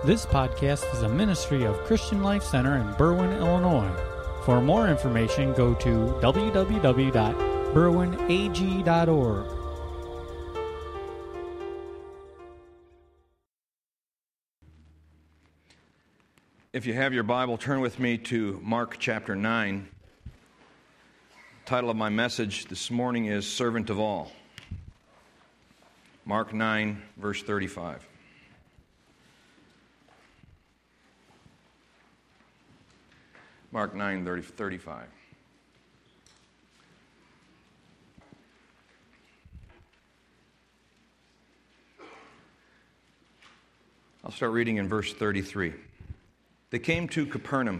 This podcast is a ministry of Christian Life Center in Berwyn, Illinois. For more information, go to www.berwynag.org. If you have your Bible, turn with me to Mark chapter 9. The title of my message this morning is Servant of All. Mark 9, verse 35. Mark 9, 35. I'll start reading in verse 33. They came to Capernaum.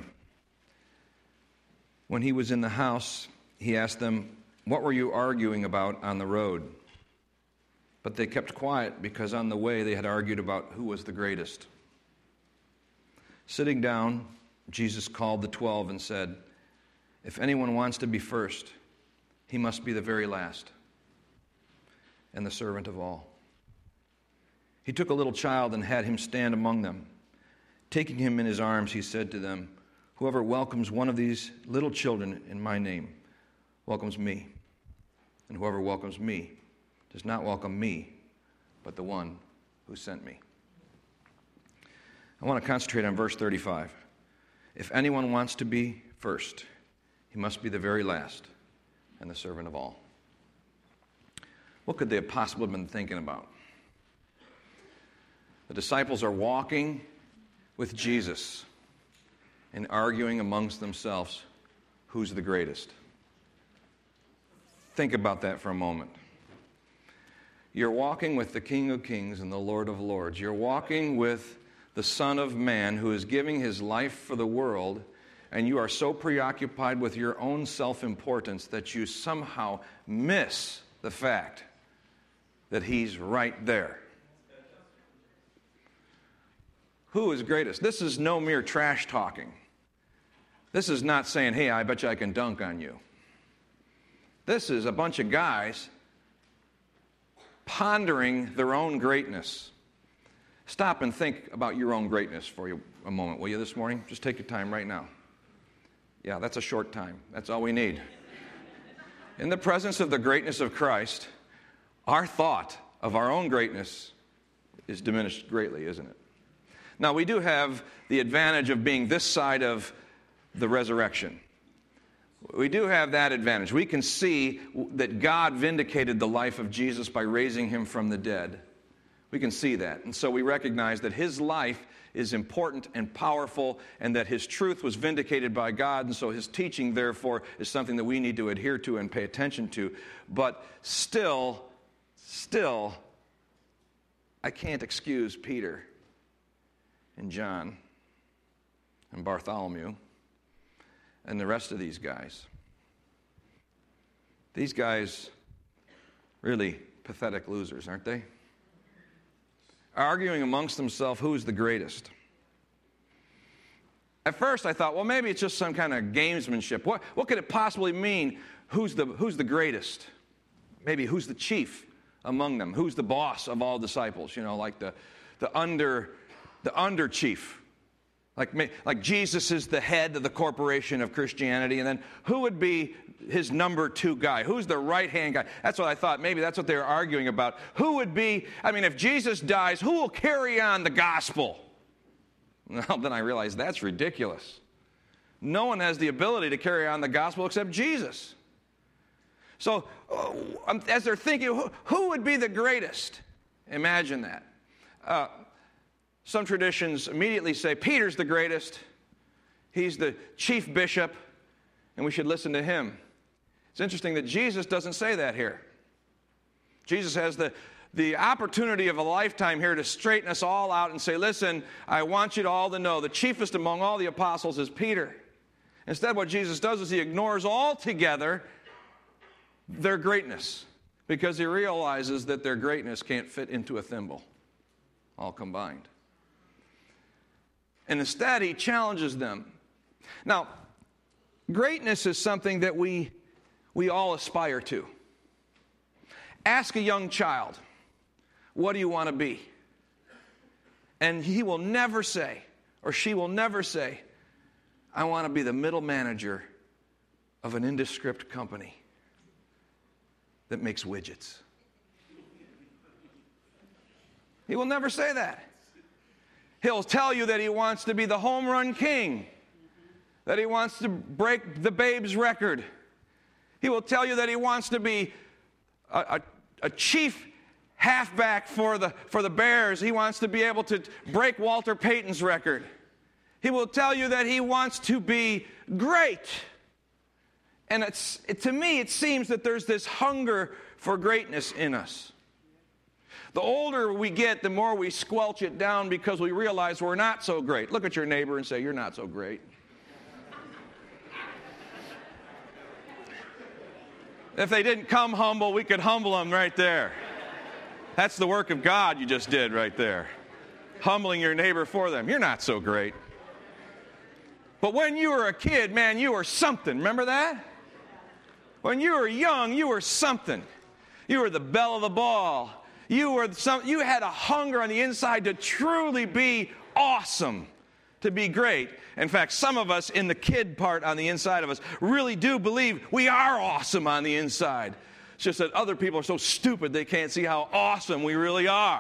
When he was in the house, he asked them, "What were you arguing about on the road?" But they kept quiet because on the way they had argued about who was the greatest. Sitting down, Jesus called the 12 and said, "If anyone wants to be first, he must be the very last and the servant of all." He took a little child and had him stand among them. Taking him in his arms, he said to them, "Whoever welcomes one of these little children in my name welcomes me. And whoever welcomes me does not welcome me, but the one who sent me." I want to concentrate on verse 35. If anyone wants to be first, he must be the very last and the servant of all. What could they have possibly been thinking about? The disciples are walking with Jesus and arguing amongst themselves who's the greatest. Think about that for a moment. You're walking with the King of Kings and the Lord of Lords. You're walking with the Son of Man who is giving his life for the world, and you are so preoccupied with your own self-importance that you somehow miss the fact that he's right there. Who is greatest? This is no mere trash talking. This is not saying, "Hey, I bet you I can dunk on you." This is a bunch of guys pondering their own greatness. Stop and think about your own greatness for a moment, will you, this morning? Just take your time right now. Yeah, that's a short time. That's all we need. In the presence of the greatness of Christ, our thought of our own greatness is diminished greatly, isn't it? Now, we do have the advantage of being this side of the resurrection. We do have that advantage. We can see that God vindicated the life of Jesus by raising him from the dead. We can see that. And so we recognize that his life is important and powerful and that his truth was vindicated by God. And so his teaching, therefore, is something that we need to adhere to and pay attention to. But still, I can't excuse Peter and John and Bartholomew and the rest of these guys. These guys, really pathetic losers, aren't they? Arguing amongst themselves who's the greatest. At first I thought, well, maybe it's just some kind of gamesmanship. What could it possibly mean? Who's the greatest? Maybe who's the chief among them? Who's the boss of all disciples? You know, like the under chief. Like Jesus is the head of the corporation of Christianity, and then who would be his number two guy? Who's the right-hand guy? That's what I thought. Maybe that's what they were arguing about. Who would be, if Jesus dies, who will carry on the gospel? Well, then I realized that's ridiculous. No one has the ability to carry on the gospel except Jesus. So, as they're thinking, who would be the greatest? Imagine that. Some traditions immediately say Peter's the greatest. He's the chief bishop, and we should listen to him. It's interesting that Jesus doesn't say that here. Jesus has the opportunity of a lifetime here to straighten us all out and say, listen, I want you to all to know the chiefest among all the apostles is Peter. Instead, what Jesus does is he ignores altogether their greatness because he realizes that their greatness can't fit into a thimble, all combined. And instead, he challenges them. Now, greatness is something that we all aspire to. Ask a young child, what do you want to be? And he will never say, or she will never say, I want to be the middle manager of an indescript company that makes widgets. He will never say that. He'll tell you that he wants to be the home run king, that he wants to break the Babe's record. He will tell you that he wants to be a chief halfback for the Bears. He wants to be able to break Walter Payton's record. He will tell you that he wants to be great. And to me, it seems that there's this hunger for greatness in us. The older we get, the more we squelch it down because we realize we're not so great. Look at your neighbor and say, you're not so great. If they didn't come humble, we could humble them right there. That's the work of God you just did right there. Humbling your neighbor for them. You're not so great. But when you were a kid, man, you were something. Remember that? When you were young, you were something. You were the belle of the ball. You had a hunger on the inside to truly be awesome, to be great. In fact, some of us in the kid part on the inside of us really do believe we are awesome on the inside. It's just that other people are so stupid they can't see how awesome we really are.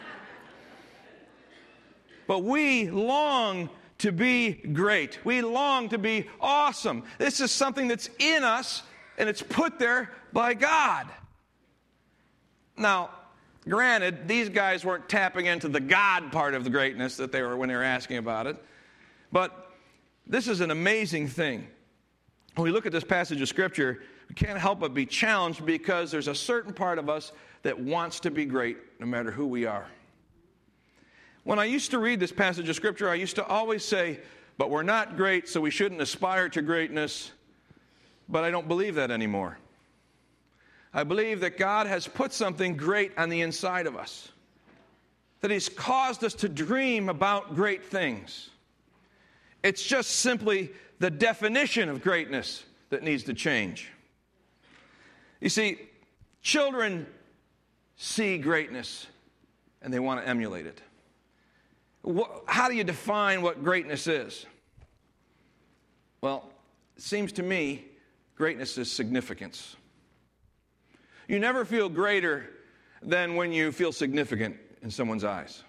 But we long to be great. We long to be awesome. This is something that's in us, and it's put there by God. Now, granted, these guys weren't tapping into the God part of the greatness that they were when they were asking about it. But this is an amazing thing. When we look at this passage of Scripture, we can't help but be challenged because there's a certain part of us that wants to be great no matter who we are. When I used to read this passage of Scripture, I used to always say, but we're not great, so we shouldn't aspire to greatness. But I don't believe that anymore. I believe that God has put something great on the inside of us, that He's caused us to dream about great things. It's just simply the definition of greatness that needs to change. You see, children see greatness and they want to emulate it. How do you define what greatness is? Well, it seems to me greatness is significance. You never feel greater than when you feel significant in someone's eyes.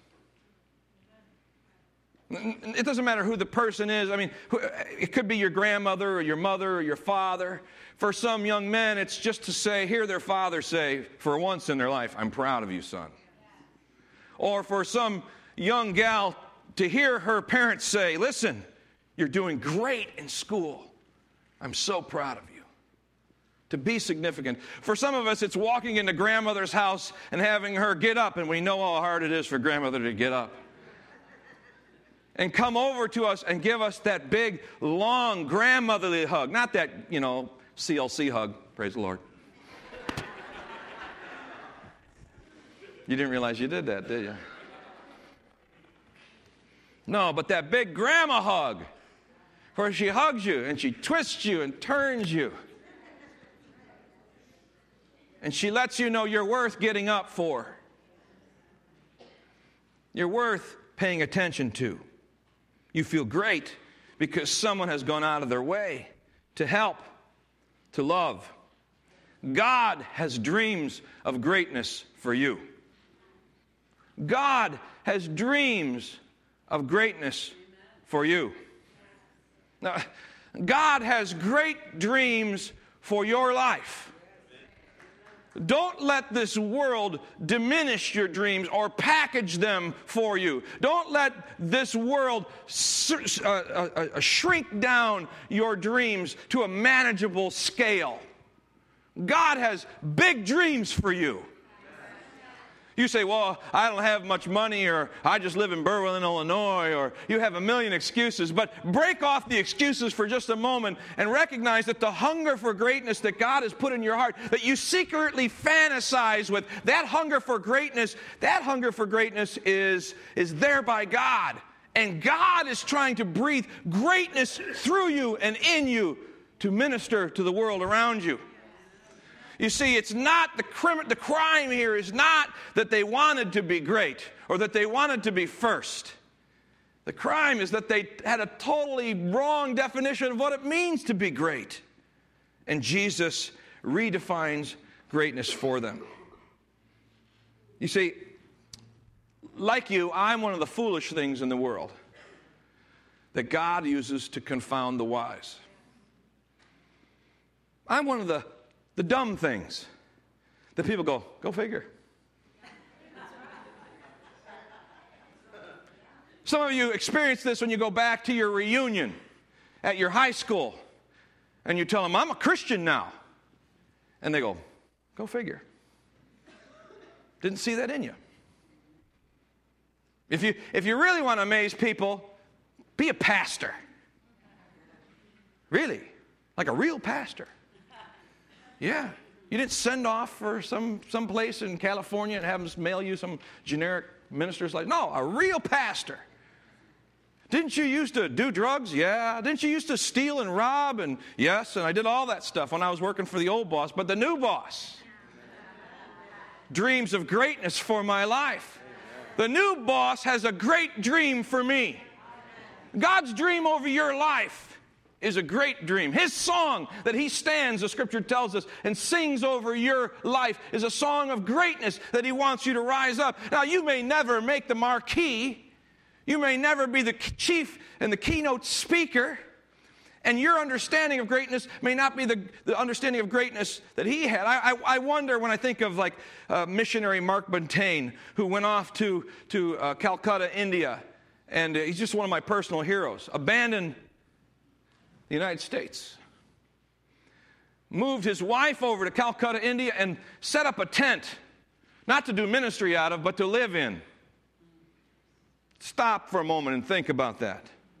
It doesn't matter who the person is. I mean, it could be your grandmother or your mother or your father. For some young men, it's just to hear their father say, for once in their life, I'm proud of you, son. Or for some young gal to hear her parents say, listen, you're doing great in school. I'm so proud of you. To be significant. For some of us, it's walking into grandmother's house and having her get up, and we know how hard it is for grandmother to get up. And come over to us and give us that big, long, grandmotherly hug. Not that, CLC hug, praise the Lord. You didn't realize you did that, did you? No, but that big grandma hug, where she hugs you and she twists you and turns you. And she lets you know you're worth getting up for. You're worth paying attention to. You feel great because someone has gone out of their way to help, to love. God has dreams of greatness for you. God has dreams of greatness for you. Now, God has great dreams for your life. Don't let this world diminish your dreams or package them for you. Don't let this world shrink down your dreams to a manageable scale. God has big dreams for you. You say, well, I don't have much money, or I just live in Berwyn, Illinois, or you have a million excuses. But break off the excuses for just a moment and recognize that the hunger for greatness that God has put in your heart, that you secretly fantasize with, that hunger for greatness is there by God. And God is trying to breathe greatness through you and in you to minister to the world around you. You see, it's not the crime here is not that they wanted to be great or that they wanted to be first. The crime is that they had a totally wrong definition of what it means to be great. And Jesus redefines greatness for them. You see, like you, I'm one of the foolish things in the world that God uses to confound the wise. I'm one of the dumb things that people go figure. Some of you experience this when you go back to your reunion at your high school and you tell them, I'm a Christian now. And they go figure. Didn't see that in you. If you really want to amaze people, be a pastor. Really, like a real pastor. Yeah. You didn't send off for some place in California and have them mail you some generic ministers like, no, a real pastor. Didn't you used to do drugs? Yeah. Didn't you used to steal and rob? And yes, and I did all that stuff when I was working for the old boss. But the new boss dreams of greatness for my life. The new boss has a great dream for me. God's dream over your life is a great dream. His song that he stands, the scripture tells us, and sings over your life is a song of greatness that he wants you to rise up. Now, you may never make the marquee. You may never be the chief and the keynote speaker, and your understanding of greatness may not be the understanding of greatness that he had. I wonder when I think of like missionary Mark Buntain, who went off to Calcutta, India, and he's just one of my personal heroes, abandoned the United States, moved his wife over to Calcutta, India, and set up a tent, not to do ministry out of, but to live in. Stop for a moment and think about that.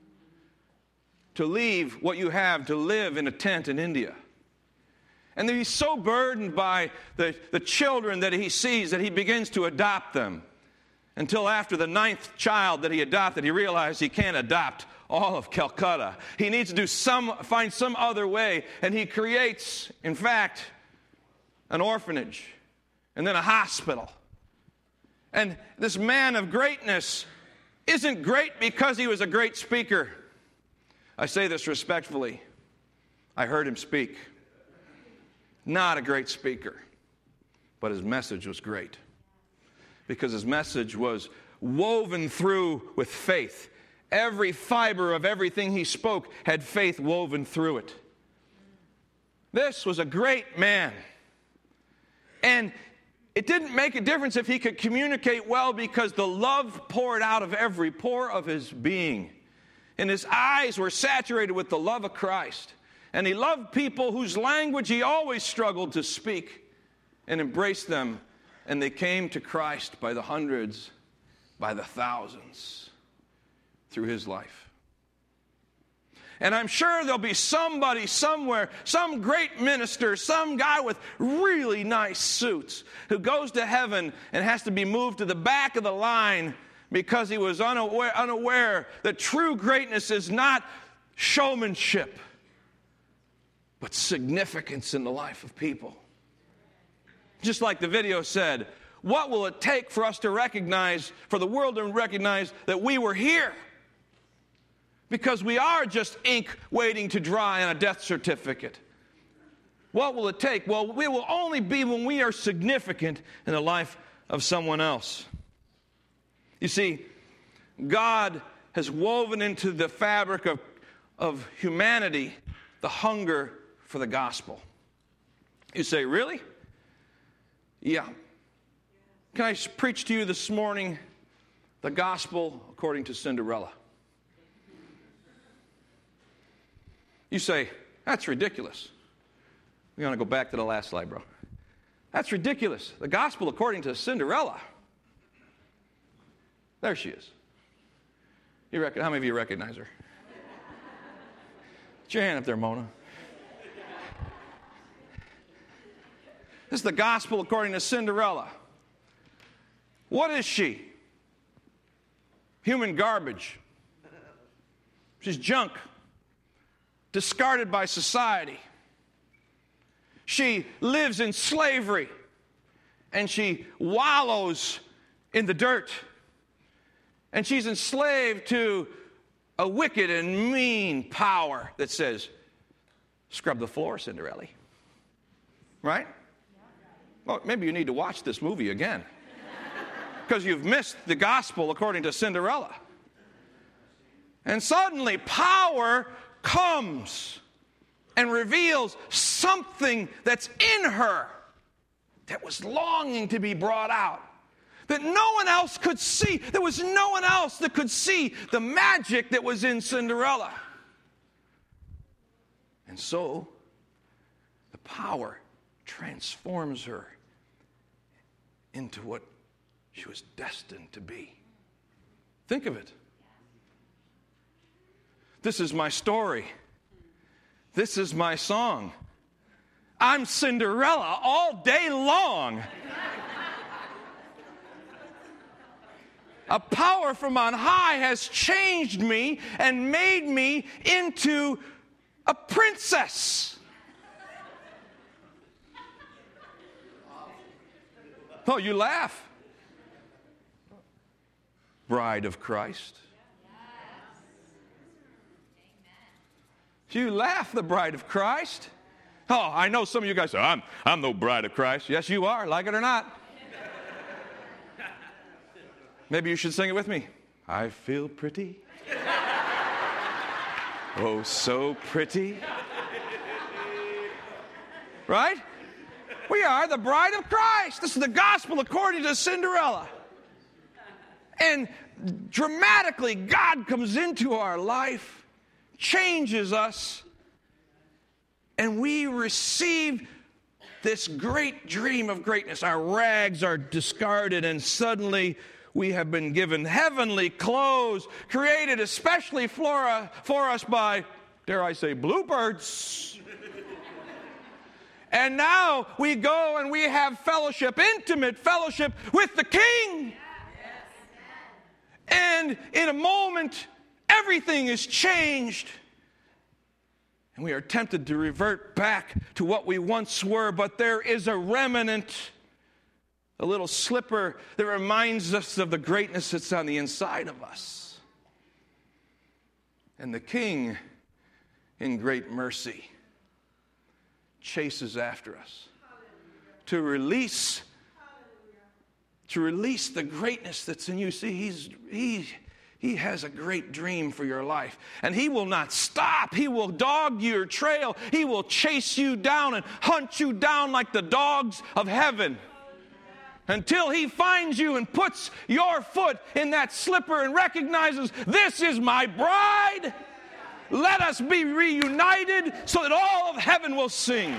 To leave what you have to live in a tent in India. And he's so burdened by the children that he sees that he begins to adopt them. Until after the 9th child that he adopted, he realized he can't adopt all of Calcutta. He needs to find some other way. And he creates, in fact, an orphanage and then a hospital. And this man of greatness isn't great because he was a great speaker. I say this respectfully. I heard him speak. Not a great speaker, but his message was great. Because his message was woven through with faith. Every fiber of everything he spoke had faith woven through it. This was a great man. And it didn't make a difference if he could communicate well because the love poured out of every pore of his being. And his eyes were saturated with the love of Christ. And he loved people whose language he always struggled to speak and embrace them. And they came to Christ by the hundreds, by the thousands through his life. And I'm sure there'll be somebody somewhere, some great minister, some guy with really nice suits who goes to heaven and has to be moved to the back of the line because he was unaware that true greatness is not showmanship, but significance in the life of people. Just like the video said, what will it take for us to recognize, for the world to recognize that we were here? Because we are just ink waiting to dry on a death certificate. What will it take? Well, we will only be when we are significant in the life of someone else. You see, God has woven into the fabric of humanity the hunger for the gospel. You say, really? Yeah. Can I preach to you this morning the gospel according to Cinderella? You say, that's ridiculous. We're going to go back to the last slide, bro. That's ridiculous. The gospel according to Cinderella. There she is. How many of you recognize her? Put your hand up there, Mona. This is the gospel according to Cinderella. What is she? Human garbage. She's junk. Discarded by society. She lives in slavery, and she wallows in the dirt. And she's enslaved to a wicked and mean power that says, scrub the floor, Cinderella. Right? Well, maybe you need to watch this movie again, because you've missed the gospel according to Cinderella. And suddenly power comes and reveals something that's in her that was longing to be brought out, that no one else could see. There was no one else that could see the magic that was in Cinderella. And so the power transforms her into what she was destined to be. Think of it. This is my story. This is my song. I'm Cinderella all day long. A power from on high has changed me and made me into a princess. Oh, you laugh. Bride of Christ. You laugh, the bride of Christ. Oh, I know some of you guys say, I'm no bride of Christ. Yes, you are, like it or not. Maybe you should sing it with me. I feel pretty. Oh, so pretty. Right? We are the bride of Christ. This is the gospel according to Cinderella. And dramatically, God comes into our life, changes us, and we receive this great dream of greatness. Our rags are discarded, and suddenly we have been given heavenly clothes, created especially for us by, dare I say, bluebirds. And now we go and we have fellowship, intimate fellowship with the King. And in a moment, everything is changed. And we are tempted to revert back to what we once were, but there is a remnant, a little slipper that reminds us of the greatness that's on the inside of us. And the King, in great mercy, chases after us to release the greatness that's in you. See, he has a great dream for your life, and he will not stop. He will dog your trail. He will chase you down and hunt you down like the dogs of heaven until he finds you and puts your foot in that slipper and recognizes, this is my bride. Let us be reunited so that all of heaven will sing.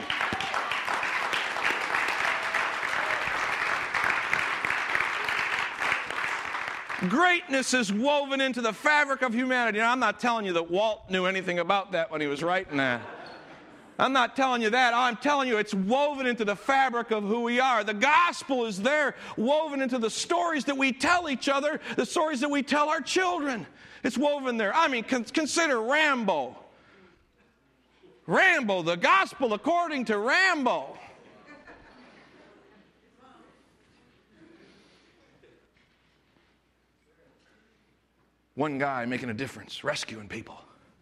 Greatness is woven into the fabric of humanity. Now, I'm not telling you that Walt knew anything about that when he was writing that. I'm not telling you that. I'm telling you it's woven into the fabric of who we are. The gospel is there, woven into the stories that we tell each other, the stories that we tell our children. It's woven there. I mean, consider Rambo. Rambo, the gospel according to Rambo. One guy making a difference, rescuing people.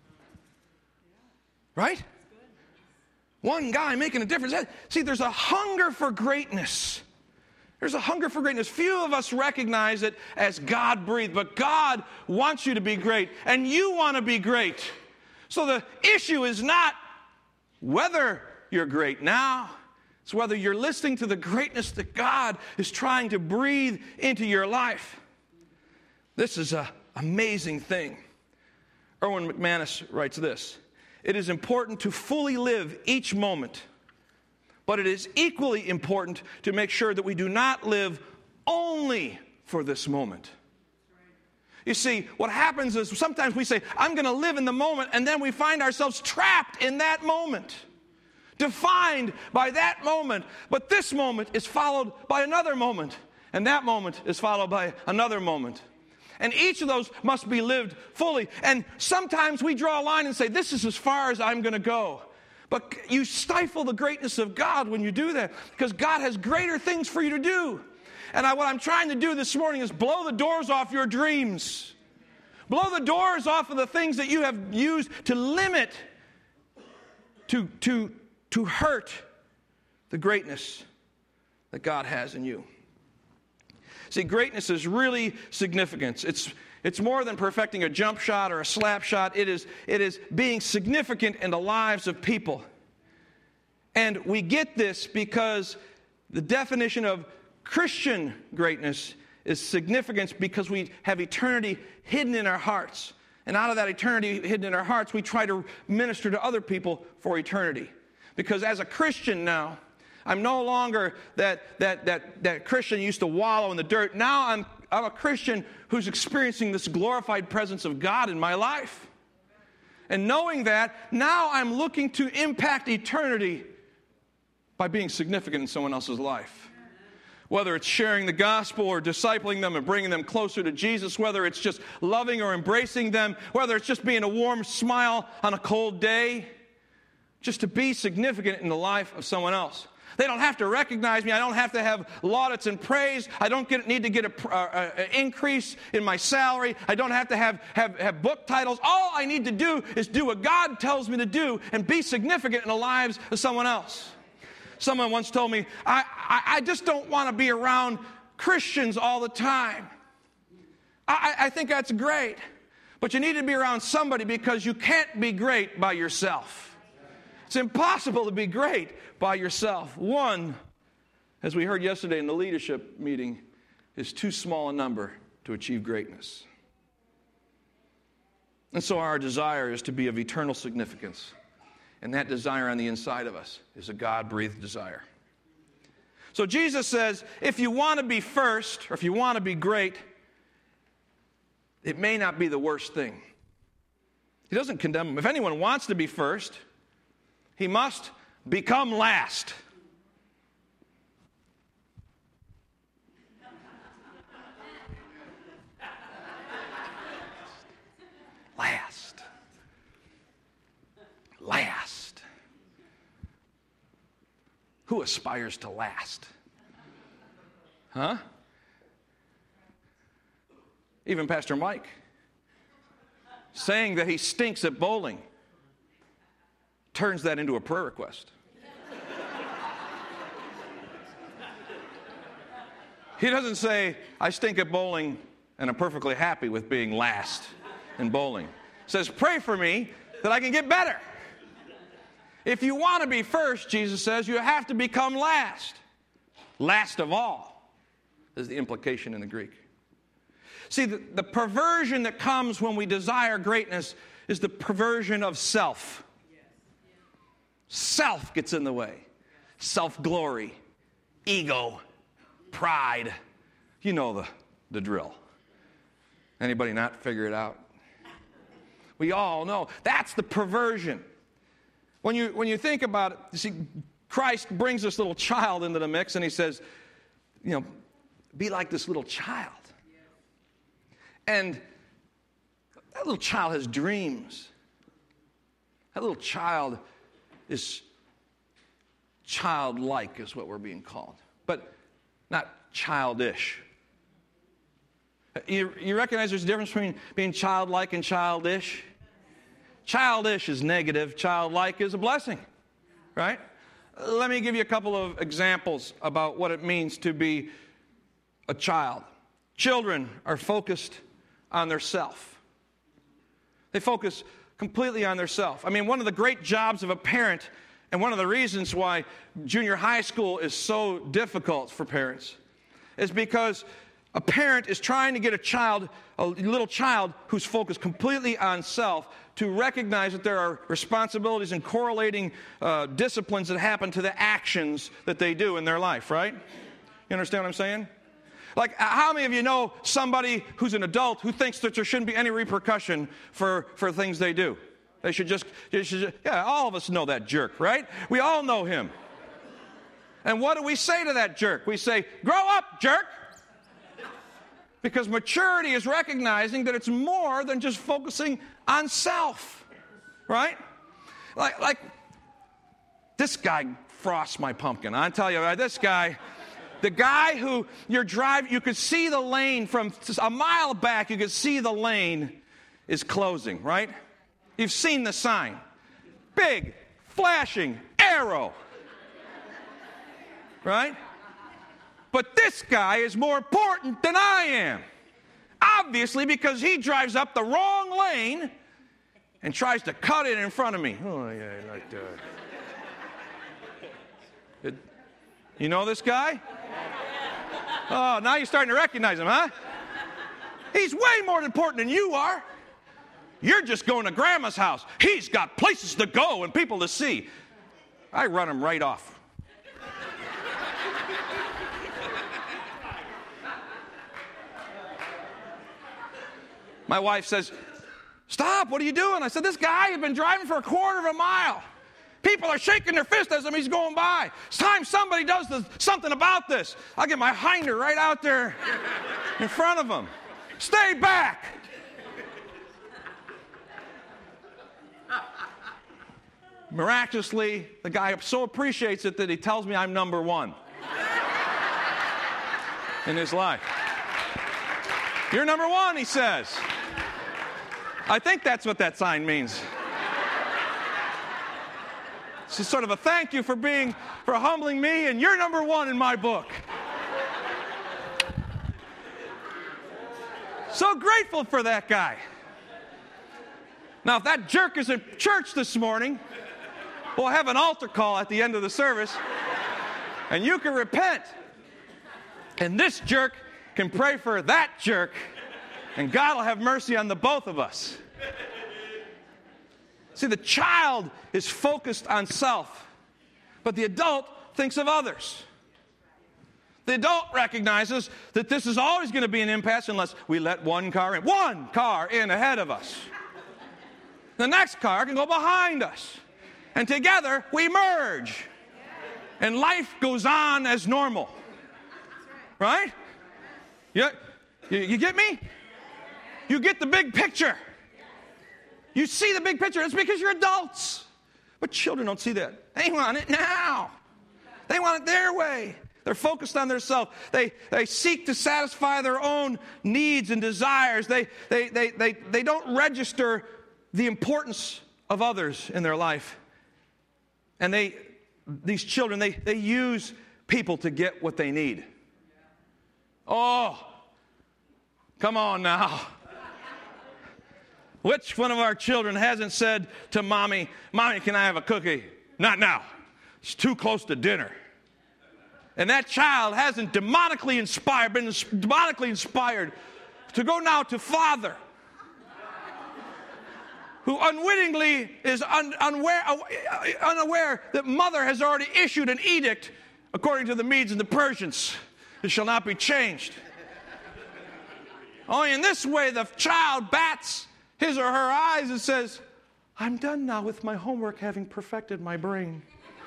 Right? One guy making a difference. See, there's a hunger for greatness. There's a hunger for greatness. Few of us recognize it as God-breathed, but God wants you to be great, and you want to be great. So the issue is not whether you're great now. It's whether you're listening to the greatness that God is trying to breathe into your life. This is an amazing thing. Erwin McManus writes this: it is important to fully live each moment, but it is equally important to make sure that we do not live only for this moment. You see, what happens is sometimes we say, I'm going to live in the moment, and then we find ourselves trapped in that moment, defined by that moment. But this moment is followed by another moment, and that moment is followed by another moment. And each of those must be lived fully. And sometimes we draw a line and say, this is as far as I'm going to go. But you stifle the greatness of God when you do that, because God has greater things for you to do. And what I'm trying to do this morning is blow the doors off your dreams. Blow the doors off of the things that you have used to limit, to hurt the greatness that God has in you. See, greatness is really significant. It's more than perfecting a jump shot or a slap shot. It is being significant in the lives of people. And we get this because the definition of Christian greatness is significance, because we have eternity hidden in our hearts. And out of that eternity hidden in our hearts, we try to minister to other people for eternity. Because as a Christian now, I'm no longer that Christian who used to wallow in the dirt. Now I'm a Christian who's experiencing this glorified presence of God in my life. And knowing that, now I'm looking to impact eternity by being significant in someone else's life. Whether it's sharing the gospel or discipling them and bringing them closer to Jesus, whether it's just loving or embracing them, whether it's just being a warm smile on a cold day, just to be significant in the life of someone else. They don't have to recognize me. I don't have to have laudits and praise. I don't need to get an increase in my salary. I don't have to have book titles. All I need to do is do what God tells me to do and be significant in the lives of someone else. Someone once told me, I just don't want to be around Christians all the time. I think that's great. But you need to be around somebody, because you can't be great by yourself. It's impossible to be great by yourself. One, as we heard yesterday in the leadership meeting, is too small a number to achieve greatness. And so our desire is to be of eternal significance. And that desire on the inside of us is a God-breathed desire. So Jesus says, if you want to be first, or if you want to be great, it may not be the worst thing. He doesn't condemn them. If anyone wants to be first, he must become last. Last. Who aspires to last? Huh? Even Pastor Mike saying that he stinks at bowling turns that into a prayer request. He doesn't say, I stink at bowling and I'm perfectly happy with being last in bowling. He says, pray for me that I can get better. If you want to be first, Jesus says, you have to become last. Last of all is the implication in the Greek. See, the perversion that comes when we desire greatness is the perversion of self. Self gets in the way. Self-glory, ego, pride. You know the drill. Anybody not figure it out? We all know. That's the perversion. When you think about it, you see, Christ brings this little child into the mix, and he says, be like this little child. And that little child has dreams. That little child is childlike, is what we're being called, but not childish. You recognize there's a difference between being childlike and childish? Childish is negative. Childlike is a blessing, right? Let me give you a couple of examples about what it means to be a child. Children are focused on their self. They focus completely on their self. I mean, one of the great jobs of a parent, and one of the reasons why junior high school is so difficult for parents, is because a parent is trying to get a little child who's focused completely on self, to recognize that there are responsibilities and correlating disciplines that happen to the actions that they do in their life, right? You understand what I'm saying? Like, how many of you know somebody who's an adult who thinks that there shouldn't be any repercussion for things they do? They should just, all of us know that jerk, right? We all know him. And what do we say to that jerk? We say, grow up, jerk. Because maturity is recognizing that it's more than just focusing on self, right? Like This guy frosts my pumpkin. I tell you, this guy, the guy who you're driving, you could see the lane from a mile back, you could see the lane is closing, right? You've seen the sign. Big, flashing arrow. Right? But this guy is more important than I am. Obviously, because he drives up the wrong lane and tries to cut it in front of me. Oh, yeah, like that. You know this guy? Oh, now you're starting to recognize him, huh? He's way more important than you are. You're just going to Grandma's house. He's got places to go and people to see. I run him right off. My wife says, "Stop, what are you doing?" I said, "This guy has been driving for a quarter of a mile. People are shaking their fist at him, he's going by. It's time somebody does something about this. I'll get my hinder right out there in front of him. Stay back." Miraculously, the guy so appreciates it that he tells me I'm number one in his life. "You're number one," he says. I think that's what that sign means. It's just sort of a thank you for humbling me, and you're number one in my book. So grateful for that guy. Now, if that jerk is at church this morning, we'll have an altar call at the end of the service, and you can repent. And this jerk can pray for that jerk, and God will have mercy on the both of us. See, the child is focused on self, but the adult thinks of others. The adult recognizes that this is always going to be an impasse unless we let one car in ahead of us. The next car can go behind us, and together we merge, and life goes on as normal. Right? You get me? You get the big picture. You see the big picture. It's because you're adults. But children don't see that. They want it now. They want it their way. They're focused on themselves. They seek to satisfy their own needs and desires. They don't register the importance of others in their life. And these children, they use people to get what they need. Oh, come on now. Which one of our children hasn't said to Mommy, "Mommy, can I have a cookie?" "Not now. It's too close to dinner." And that child hasn't been demonically inspired to go now to Father, who unwittingly is unaware that Mother has already issued an edict according to the Medes and the Persians. It shall not be changed. Only in this way the child bats his or her eyes and says, "I'm done now with my homework, having perfected my brain.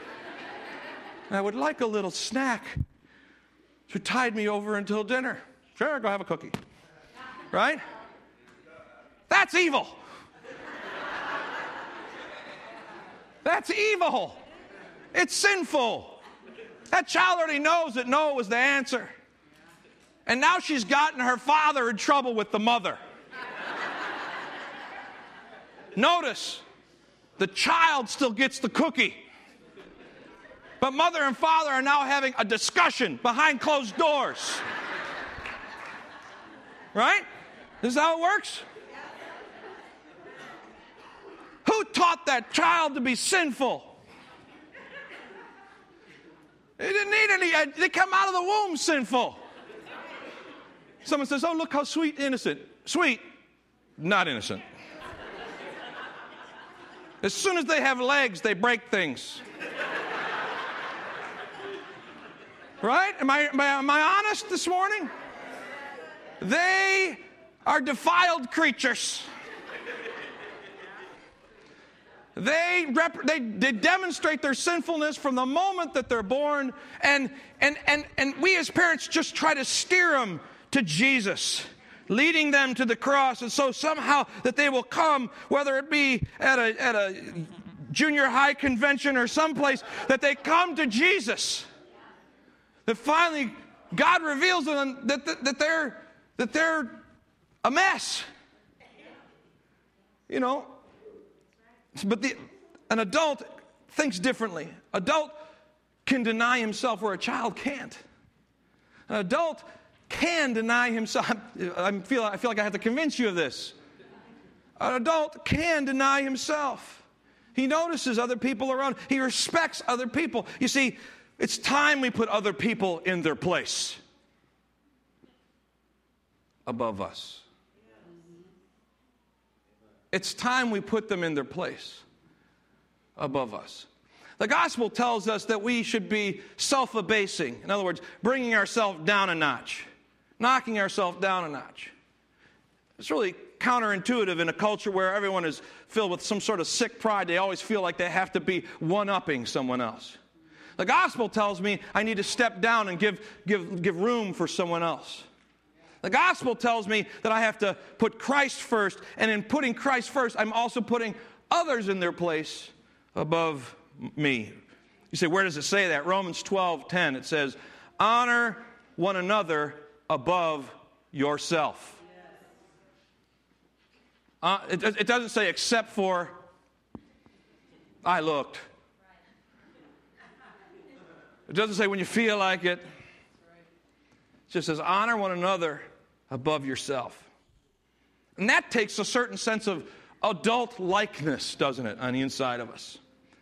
I would like a little snack to tide me over until dinner." "Sure, go have a cookie." Right? That's evil. That's evil. It's sinful. That child already knows that no was the answer. And now she's gotten her father in trouble with the mother. Notice, the child still gets the cookie. But mother and father are now having a discussion behind closed doors. Right? This is how it works? Who taught that child to be sinful? They didn't need any, they come out of the womb sinful. Someone says, "Oh, look how sweet, innocent." Sweet, not innocent. As soon as they have legs, they break things. Right? Am I honest this morning? They are defiled creatures. They demonstrate their sinfulness from the moment that they're born, and we as parents just try to steer them to Jesus, leading them to the cross, and so somehow that they will come, whether it be at a junior high convention or someplace, that they come to Jesus. That finally God reveals to them that they're a mess. You know, but an adult thinks differently. Adult can deny himself where a child can't. An adult can deny himself. I feel like I have to convince you of this. An adult can deny himself. He notices other people around. He respects other people. You see, it's time we put other people in their place above us. It's time we put them in their place above us. The gospel tells us that we should be self-abasing. In other words, bringing ourselves down a notch, knocking ourselves down a notch. It's really counterintuitive in a culture where everyone is filled with some sort of sick pride. They always feel like they have to be one-upping someone else. The gospel tells me I need to step down and give room for someone else. The gospel tells me that I have to put Christ first, and in putting Christ first, I'm also putting others in their place above me. You say, where does it say that? Romans 12:10, it says, honor one another above yourself. It doesn't say except for, I looked. It doesn't say when you feel like it. It just says honor one another above yourself. And that takes a certain sense of adult likeness, doesn't it, on the inside of us.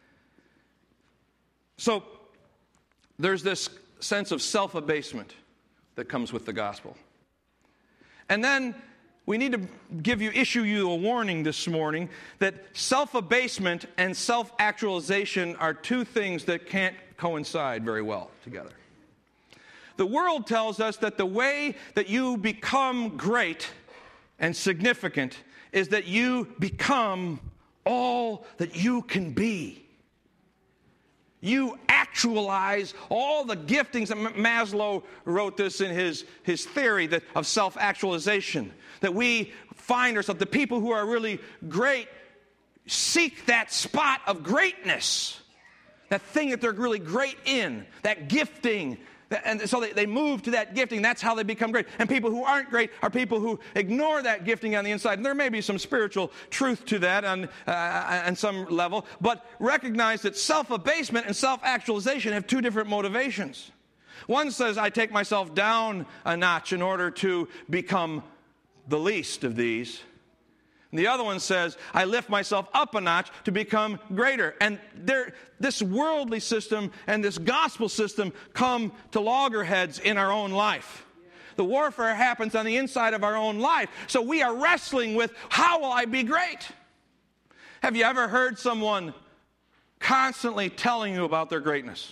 So there's this sense of self-abasement that comes with the gospel. And then we need to issue you a warning this morning that self-abasement and self-actualization are two things that can't coincide very well together. The world tells us that the way that you become great and significant is that you become all that you can be. You actualize all the giftings. Maslow wrote this in his theory of self-actualization, that we find ourselves, the people who are really great seek that spot of greatness, that thing that they're really great in, that gifting. And so they move to that gifting. That's how they become great. And people who aren't great are people who ignore that gifting on the inside. And there may be some spiritual truth to that on some level. But recognize that self-abasement and self-actualization have two different motivations. One says, I take myself down a notch in order to become the least of these. And the other one says, I lift myself up a notch to become greater. And this worldly system and this gospel system come to loggerheads in our own life. The warfare happens on the inside of our own life. So we are wrestling with, how will I be great? Have you ever heard someone constantly telling you about their greatness?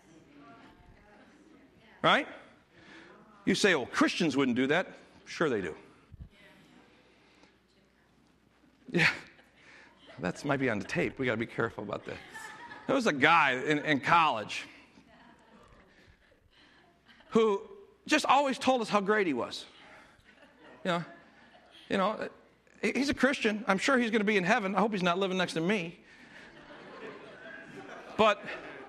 Right? You say, well, Christians wouldn't do that. Sure they do. Yeah, that might be on the tape. We got to be careful about that. There was a guy in college who just always told us how great he was. You know, he's a Christian. I'm sure he's going to be in heaven. I hope he's not living next to me. But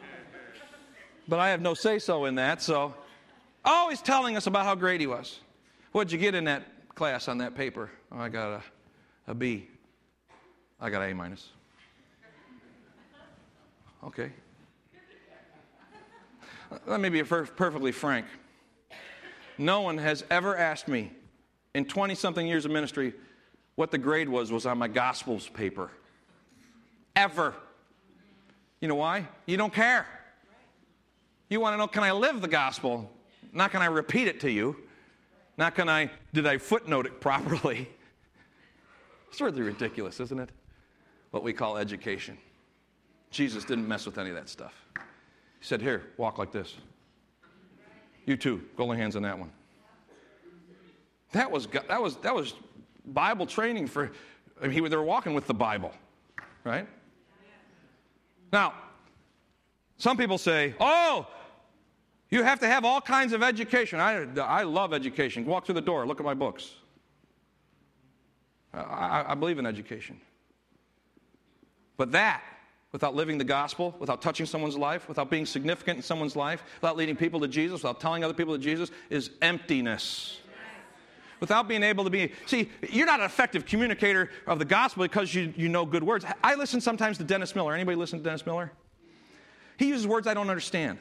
I have no say-so in that. So, always telling us about how great he was. What'd you get in that class on that paper? Oh, I got a B. I got an A-. Okay. Let me be perfectly frank. No one has ever asked me in 20-something years of ministry what the grade was on my Gospels paper. Ever. You know why? You don't care. You want to know, can I live the gospel? Not can I repeat it to you. Not did I footnote it properly? It's really ridiculous, isn't it? What we call education. Jesus didn't mess with any of that stuff. He said, here, walk like this. You too, go lay hands on that one. That was Bible training for, they were walking with the Bible, right? Now, some people say, oh, you have to have all kinds of education. I love education. Walk through the door, look at my books. I believe in education. But that without living the gospel, without touching someone's life, without being significant in someone's life, without leading people to Jesus, without telling other people to Jesus, is emptiness. Without being able to be... See, you're not an effective communicator of the gospel because you know good words. I listen sometimes to Dennis Miller. Anybody listen to Dennis Miller? He uses words I don't understand.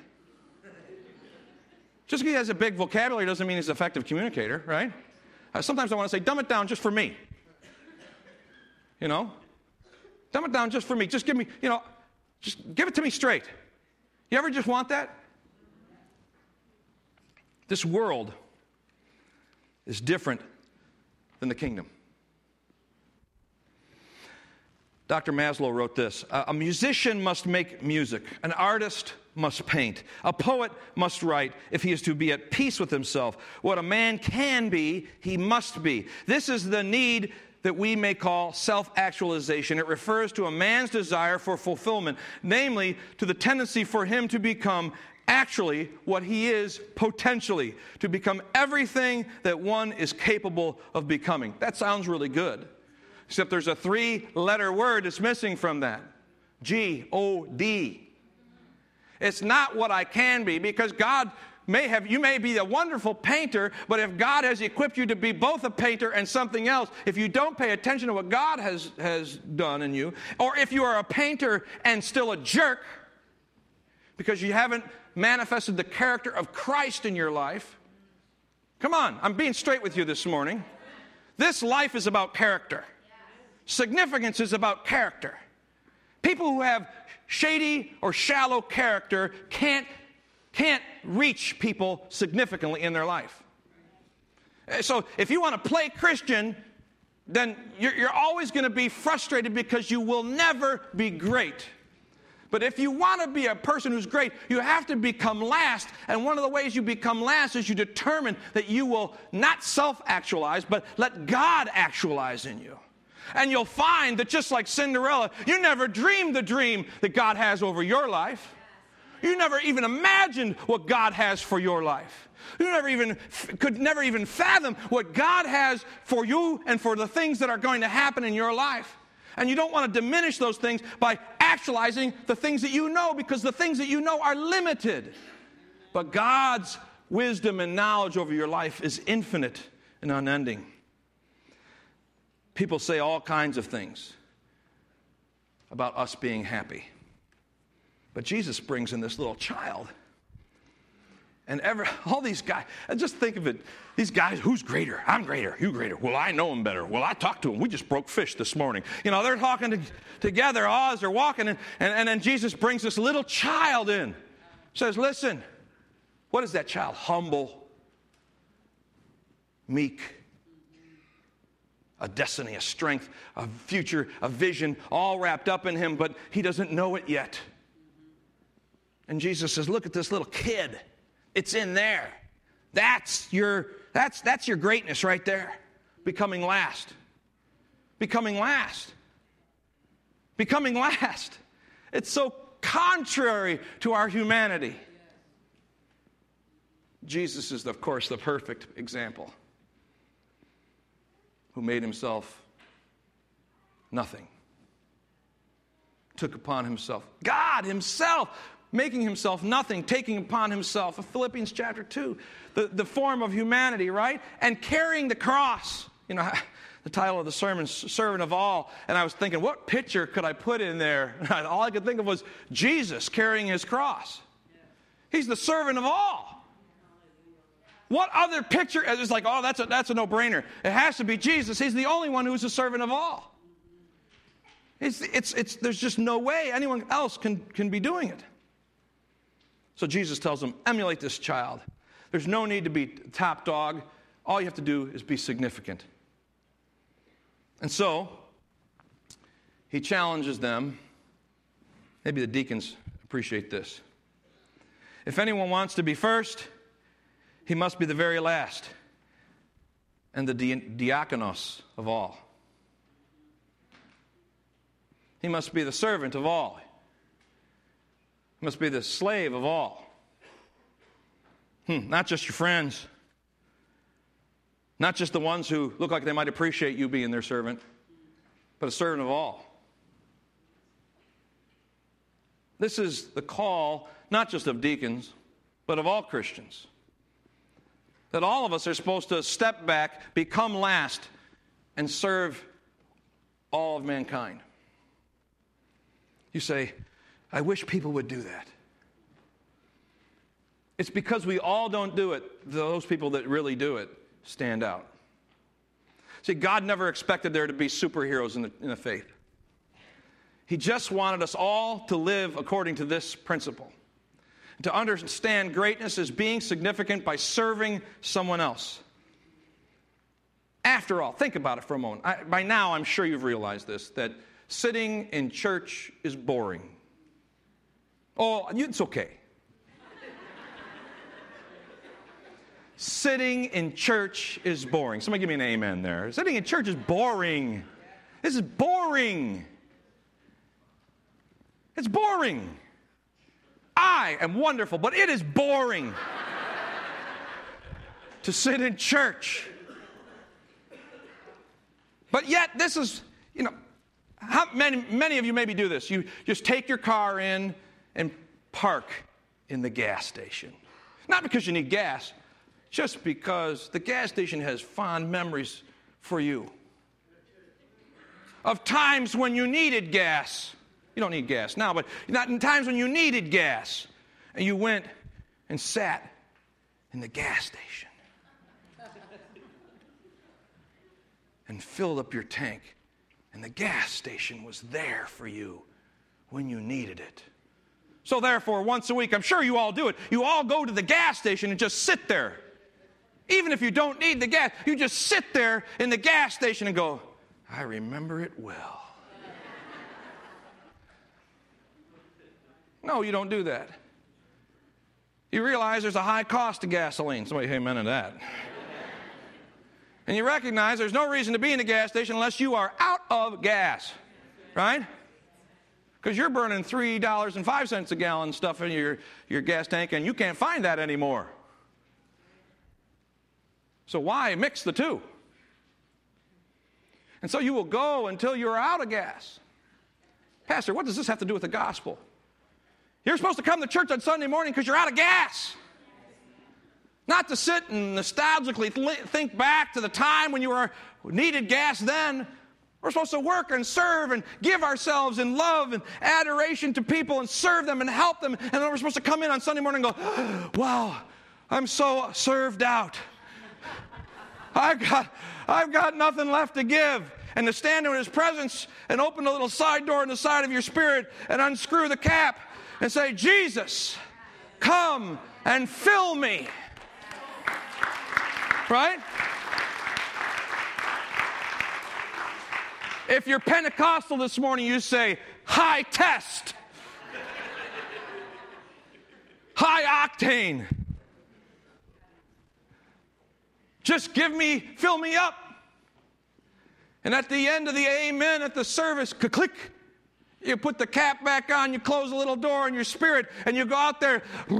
Just because he has a big vocabulary doesn't mean he's an effective communicator, right? Sometimes I want to say, dumb it down just for me. You know? Dumb it down just for me. Just give me, just give it to me straight. You ever just want that? This world is different than the kingdom. Dr. Maslow wrote this: a musician must make music, an artist must paint, a poet must write if he is to be at peace with himself. What a man can be, he must be. This is the need that we may call self-actualization. It refers to a man's desire for fulfillment, namely to the tendency for him to become actually what he is potentially, to become everything that one is capable of becoming. That sounds really good, except there's a 3-letter word that's missing from that. G-O-D. It's not what I can be, because God you may be a wonderful painter, but if God has equipped you to be both a painter and something else, if you don't pay attention to what God has done in you, or if you are a painter and still a jerk, because you haven't manifested the character of Christ in your life. Come on, I'm being straight with you this morning. This life is about character. Significance is about character. People who have shady or shallow character can't reach people significantly in their life. So if you want to play Christian, then you're always going to be frustrated because you will never be great. But if you want to be a person who's great, you have to become last. And one of the ways you become last is you determine that you will not self-actualize, but let God actualize in you. And you'll find that just like Cinderella, you never dreamed the dream that God has over your life. You never even imagined what God has for your life. You could never even fathom what God has for you and for the things that are going to happen in your life. And you don't want to diminish those things by actualizing the things that you know, because the things that you know are limited. But God's wisdom and knowledge over your life is infinite and unending. People say all kinds of things about us being happy. But Jesus brings in this little child. And all these guys, and just think of it, these guys, who's greater? I'm greater, you greater. Well, I know him better. Well, I talked to him. We just broke fish this morning. They're talking together as they're walking, and then Jesus brings this little child in. Says, listen, what is that child? Humble, meek, a destiny, a strength, a future, a vision, all wrapped up in him, but he doesn't know it yet. And Jesus says, look at this little kid. It's in there. That's your greatness right there. Becoming last. Becoming last. Becoming last. It's so contrary to our humanity. Jesus is, of course, the perfect example, who made himself nothing. Took upon himself, God himself, making himself nothing, taking upon himself, Philippians chapter 2, the form of humanity, right? And carrying the cross. The title of the sermon, Servant of All. And I was thinking, what picture could I put in there? All I could think of was Jesus carrying his cross. He's the servant of all. What other picture? It's like, oh, that's a no-brainer. It has to be Jesus. He's the only one who's a servant of all. There's just no way anyone else can be doing it. So Jesus tells them, emulate this child. There's no need to be top dog. All you have to do is be significant. And so, he challenges them. Maybe the deacons appreciate this. If anyone wants to be first, he must be the very last and the diakonos of all. He must be the servant of all. He must be the slave of all. Not just your friends. Not just the ones who look like they might appreciate you being their servant, but a servant of all. This is the call, not just of deacons, but of all Christians. That all of us are supposed to step back, become last, and serve all of mankind. You say, I wish people would do that. It's because we all don't do it. Those people that really do it stand out. See, God never expected there to be superheroes in the faith. He just wanted us all to live according to this principle. To understand greatness as being significant by serving someone else. After all, think about it for a moment. By now, I'm sure you've realized this, that sitting in church is boring. Oh, it's okay. Sitting in church is boring. Somebody give me an amen there. Sitting in church is boring. This is boring. It's boring. I am wonderful, but it is boring to sit in church. But yet, this is, how many of you maybe do this? You just take your car in and park in the gas station. Not because you need gas, just because the gas station has fond memories for you. Of times when you needed gas. You don't need gas now, but not in times when you needed gas. And you went and sat in the gas station. And filled up your tank. And the gas station was there for you when you needed it. So therefore, once a week, I'm sure you all do it. You all go to the gas station and just sit there. Even if you don't need the gas, you just sit there in the gas station and go, I remember it well. No, you don't do that. You realize there's a high cost to gasoline. Somebody say amen to that. And you recognize there's no reason to be in the gas station unless you are out of gas. Right? Because you're burning $3.05 a gallon stuff in your gas tank, and you can't find that anymore. So why mix the two? And so you will go until you're out of gas. Pastor, what does this have to do with the gospel? You're supposed to come to church on Sunday morning because you're out of gas. Not to sit and nostalgically think back to the time when you needed gas then. We're supposed to work and serve and give ourselves in love and adoration to people and serve them and help them. And then we're supposed to come in on Sunday morning and go, wow, I'm so served out. I've got nothing left to give. And to stand in His presence and open the little side door in the side of your spirit and unscrew the cap and say, Jesus, come and fill me. Right? If you're Pentecostal this morning, you say, high test. High octane. Just fill me up. And at the end of the amen at the service, click, you put the cap back on, you close the little door in your spirit, and you go out there,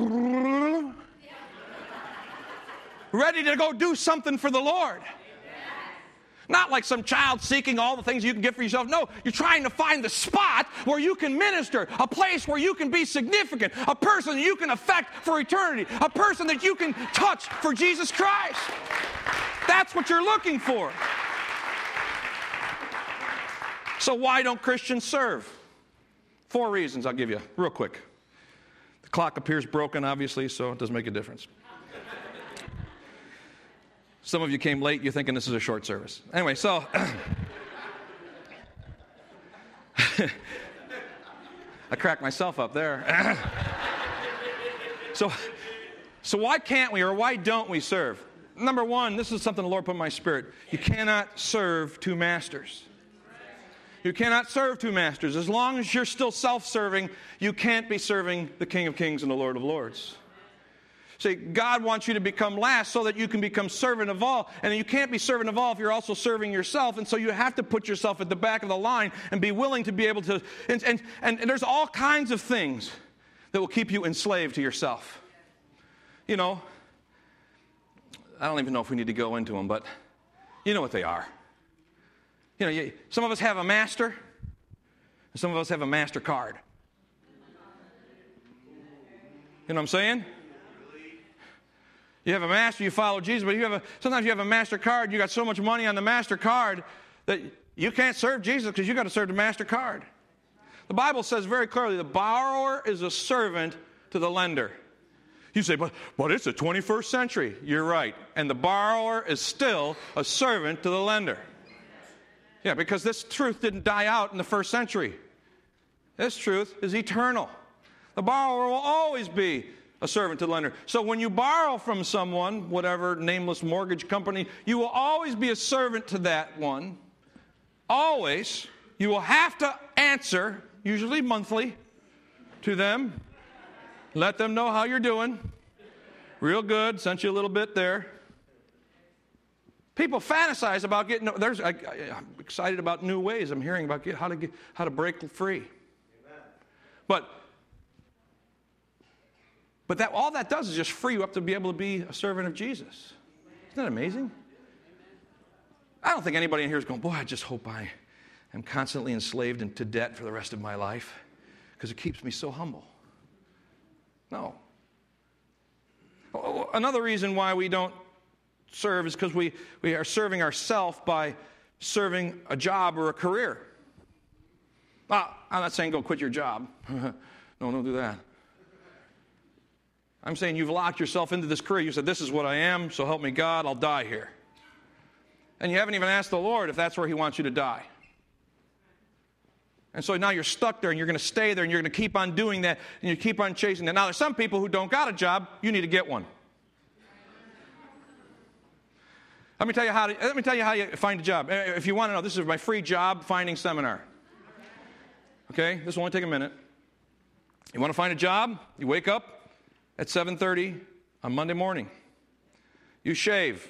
ready to go do something for the Lord. Not like some child seeking all the things you can get for yourself. No, you're trying to find the spot where you can minister, a place where you can be significant, a person that you can affect for eternity, a person that you can touch for Jesus Christ. That's what you're looking for. So why don't Christians serve? 4 reasons I'll give you real quick. The clock appears broken, obviously, so it doesn't make a difference. Some of you came late, you're thinking this is a short service. Anyway, so I cracked myself up there. So why can't we or why don't we serve? Number one, this is something the Lord put in my spirit. You cannot serve 2 masters. You cannot serve 2 masters. As long as you're still self-serving, you can't be serving the King of Kings and the Lord of Lords. See, God wants you to become last so that you can become servant of all. And you can't be servant of all if you're also serving yourself. And so you have to put yourself at the back of the line and be willing to be able to. And there's all kinds of things that will keep you enslaved to yourself. You know, I don't even know if we need to go into them, but you know what they are. You know, some of us have a master, and some of us have a MasterCard. You know what I'm saying? You have a master, you follow Jesus, but sometimes you have a MasterCard, you got so much money on the MasterCard that you can't serve Jesus because you got to serve the MasterCard. The Bible says very clearly the borrower is a servant to the lender. You say, but it's the 21st century. You're right. And the borrower is still a servant to the lender. Yeah, because this truth didn't die out in the first century. This truth is eternal. The borrower will always be a servant to the lender. So when you borrow from someone, whatever nameless mortgage company, you will always be a servant to that one. Always. You will have to answer, usually monthly, to them. Let them know how you're doing. Real good. Sent you a little bit there. People fantasize about getting. I'm excited about new ways. I'm hearing about how to break free. But that all that does is just free you up to be able to be a servant of Jesus. Isn't that amazing? I don't think anybody in here is going, boy, I just hope I am constantly enslaved into debt for the rest of my life because it keeps me so humble. No. Another reason why we don't serve is because we are serving ourselves by serving a job or a career. I'm not saying go quit your job. No, don't do that. I'm saying you've locked yourself into this career. You said, this is what I am, so help me God, I'll die here. And you haven't even asked the Lord if that's where he wants you to die. And so now you're stuck there, and you're going to stay there, and you're going to keep on doing that, and you keep on chasing that. Now, there's some people who don't got a job. You need to get one. Let me tell you how you find a job. If you want to know, this is my free job finding seminar. Okay? This will only take a minute. You want to find a job? You wake up at 7:30 on Monday morning. You shave.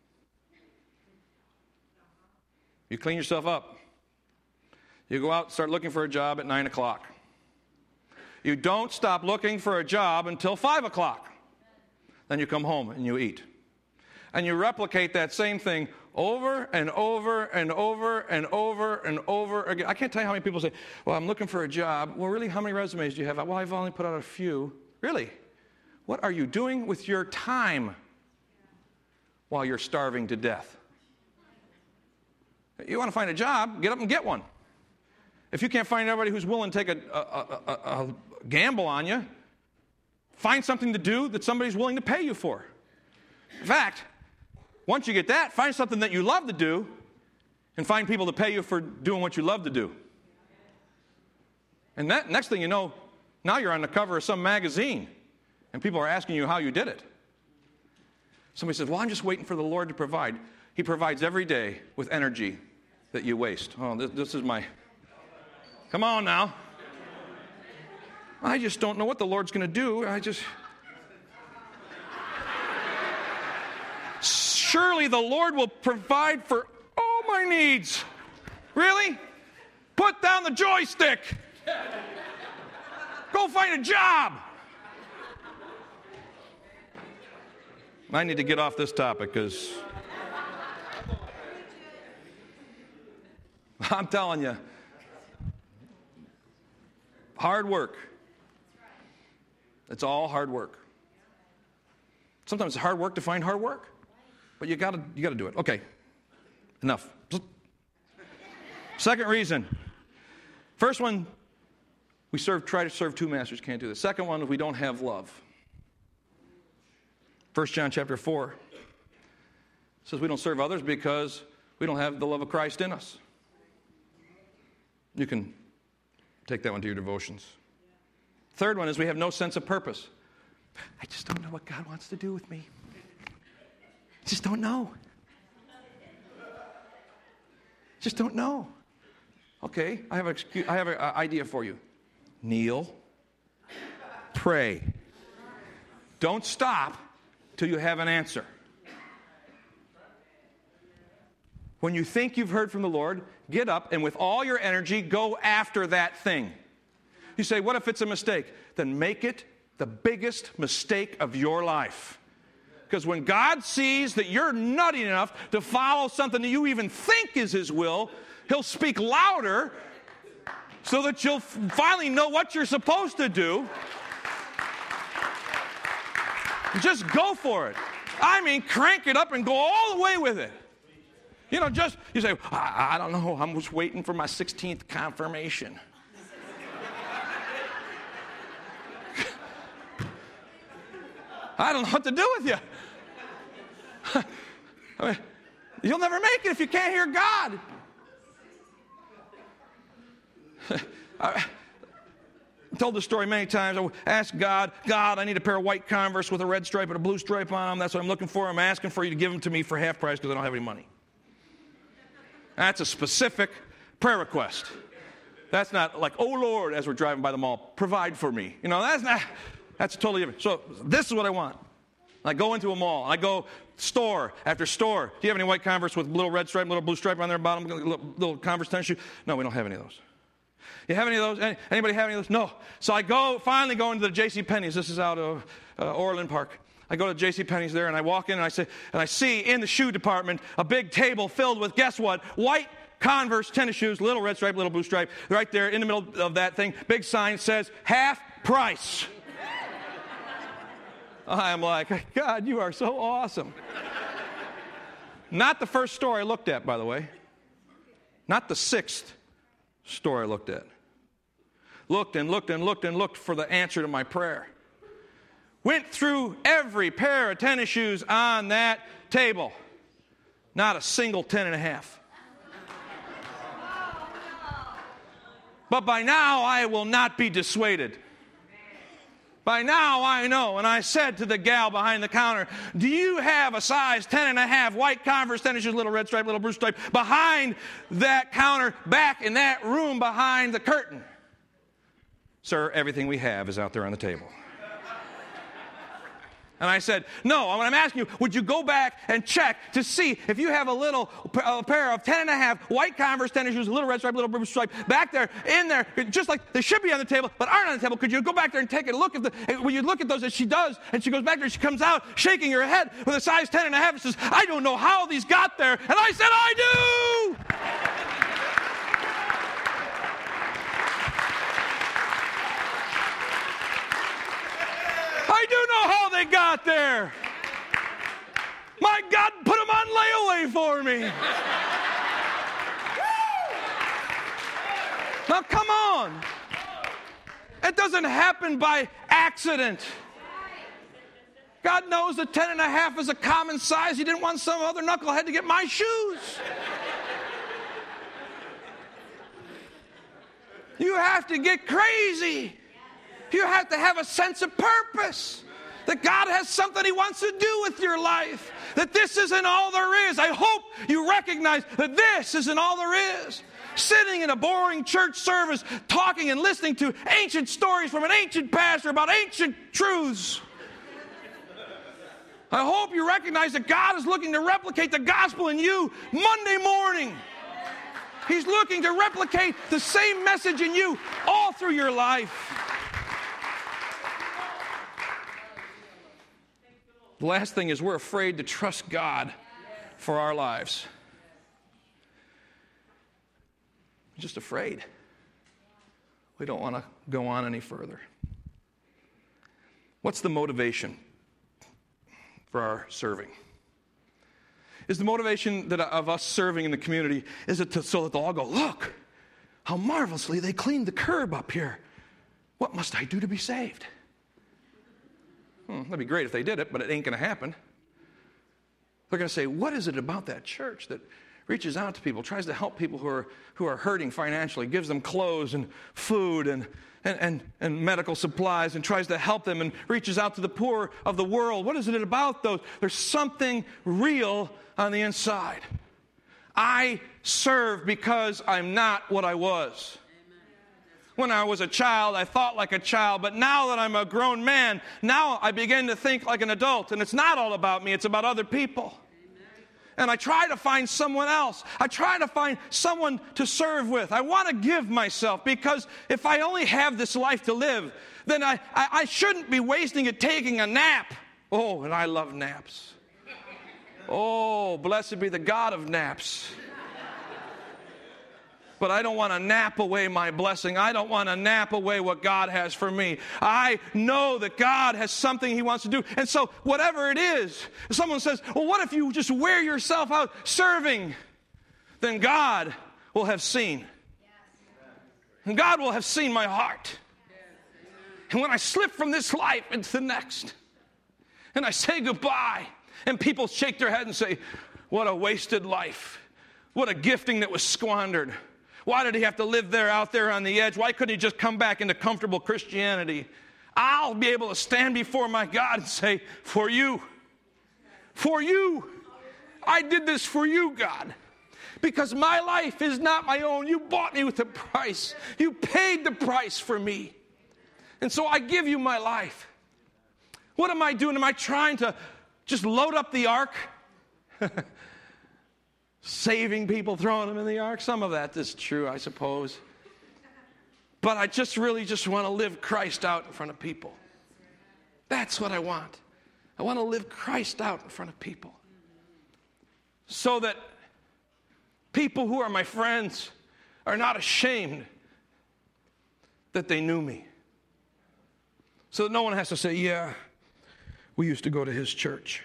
You clean yourself up. You go out and start looking for a job at 9 o'clock. You don't stop looking for a job until 5 o'clock. Then you come home and you eat. And you replicate that same thing over and over and over and over and over again. I can't tell you how many people say, well, I'm looking for a job. Well, really, how many resumes do you have? Well, I've only put out a few. Really? What are you doing with your time while you're starving to death? You want to find a job, get up and get one. If you can't find anybody who's willing to take a gamble on you, find something to do that somebody's willing to pay you for. In fact, once you get that, find something that you love to do and find people to pay you for doing what you love to do. And that next thing you know, now you're on the cover of some magazine and people are asking you how you did it. Somebody says, well, I'm just waiting for the Lord to provide. He provides every day with energy that you waste. Oh, this is my... Come on now. I just don't know what the Lord's going to do. Surely the Lord will provide for all my needs. Really? Put down the joystick. Go find a job. I need to get off this topic because I'm telling you, hard work. It's all hard work. Sometimes it's hard work to find hard work, but you gotta do it. Okay, enough. Second reason. First one, we try to serve two masters, can't do this. Second one, we don't have love. 1 John chapter 4 says we don't serve others because we don't have the love of Christ in us. You can take that one to your devotions. Third one is we have no sense of purpose. I just don't know what God wants to do with me. I just don't know. Just don't know. Okay, I have an idea for you. Kneel. Pray. Don't stop till you have an answer. When you think you've heard from the Lord, get up and with all your energy go after that thing. You say, what if it's a mistake? Then make it the biggest mistake of your life. Because when God sees that you're nutty enough to follow something that you even think is His will, He'll speak louder so that you'll finally know what you're supposed to do. Just go for it. I mean, crank it up and go all the way with it. You know, just, you say, I don't know, I'm just waiting for my 16th confirmation. I don't know what to do with you. I mean, you'll never make it if you can't hear God. I told this story many times. I asked God, I need a pair of white Converse with a red stripe and a blue stripe on them. That's what I'm looking for. I'm asking for you to give them to me for half price because I don't have any money. That's a specific prayer request. That's not like, oh, Lord, as we're driving by the mall, provide for me. You know, that's totally different. So this is what I want. I go into a mall. I go store after store. Do you have any white Converse with little red stripe, little blue stripe on their bottom, little Converse tennis shoe? No, we don't have any of those. You have any of those? Anybody have any of those? No. So I finally go into the JCPenney's. This is out of Orland Park. I go to JCPenney's there, and I walk in, and I see in the shoe department a big table filled with, guess what? White Converse tennis shoes, little red stripe, little blue stripe. Right there in the middle of that thing, big sign says, half price. I'm like, God, you are so awesome. Not the first store I looked at, by the way. Not the 6th store I looked at. Looked and looked and looked and looked for the answer to my prayer. Went through every pair of tennis shoes on that table. Not a single 10.5. But by now I will not be dissuaded. By now I know. And I said to the gal behind the counter, do you have a size 10.5 white Converse tennis shoes, little red stripe, little blue stripe, behind that counter, back in that room behind the curtain? Sir, everything we have is out there on the table. And I said, no, what I'm asking you, would you go back and check to see if you have a pair of 10.5 white Converse tennis shoes, a little red stripe, little blue stripe, back there, in there, just like they should be on the table, but aren't on the table. Could you go back there and take a look at when you look at those, as she does, and she goes back there, and she comes out shaking her head with a size 10.5 and says, I don't know how these got there. And I said, I do! I do know how they got there. My God put them on layaway for me. Now, come on. It doesn't happen by accident. God knows that 10.5 is a common size. He didn't want some other knucklehead to get my shoes. You have to get crazy. You have to have a sense of purpose. That God has something He wants to do with your life. That this isn't all there is. I hope you recognize that this isn't all there is. Sitting in a boring church service, talking and listening to ancient stories from an ancient pastor about ancient truths. I hope you recognize that God is looking to replicate the gospel in you Monday morning. He's looking to replicate the same message in you all through your life. The last thing is we're afraid to trust God for our lives. We're just afraid. We don't want to go on any further. What's the motivation for our serving? Is the motivation of us serving in the community, is it so that they'll all go, look, how marvelously they cleaned the curb up here. What must I do to be saved? That'd be great if they did it, but it ain't going to happen. They're going to say, what is it about that church that reaches out to people, tries to help people who are hurting financially, gives them clothes and food and medical supplies, and tries to help them and reaches out to the poor of the world? What is it about those? There's something real on the inside. I serve because I'm not what I was. When I was a child, I thought like a child, but now that I'm a grown man, now I begin to think like an adult, and it's not all about me, it's about other people. And I try to find someone else. I try to find someone to serve with. I want to give myself, because if I only have this life to live, then I shouldn't be wasting it taking a nap. Oh, and I love naps. Oh, blessed be the God of naps. But I don't want to nap away my blessing. I don't want to nap away what God has for me. I know that God has something He wants to do. And so whatever it is, if someone says, well, what if you just wear yourself out serving? Then God will have seen. And God will have seen my heart. And when I slip from this life into the next, and I say goodbye, and people shake their head and say, what a wasted life. What a gifting that was squandered. Why did he have to live there, out there on the edge? Why couldn't he just come back into comfortable Christianity? I'll be able to stand before my God and say, for you. For you. I did this for you, God. Because my life is not my own. You bought me with a price. You paid the price for me. And so I give you my life. What am I doing? Am I trying to just load up the ark? Saving people, throwing them in the ark. Some of that is true, I suppose. But I really want to live Christ out in front of people. That's what I want. I want to live Christ out in front of people. So that people who are my friends are not ashamed that they knew me. So that no one has to say, yeah, we used to go to his church.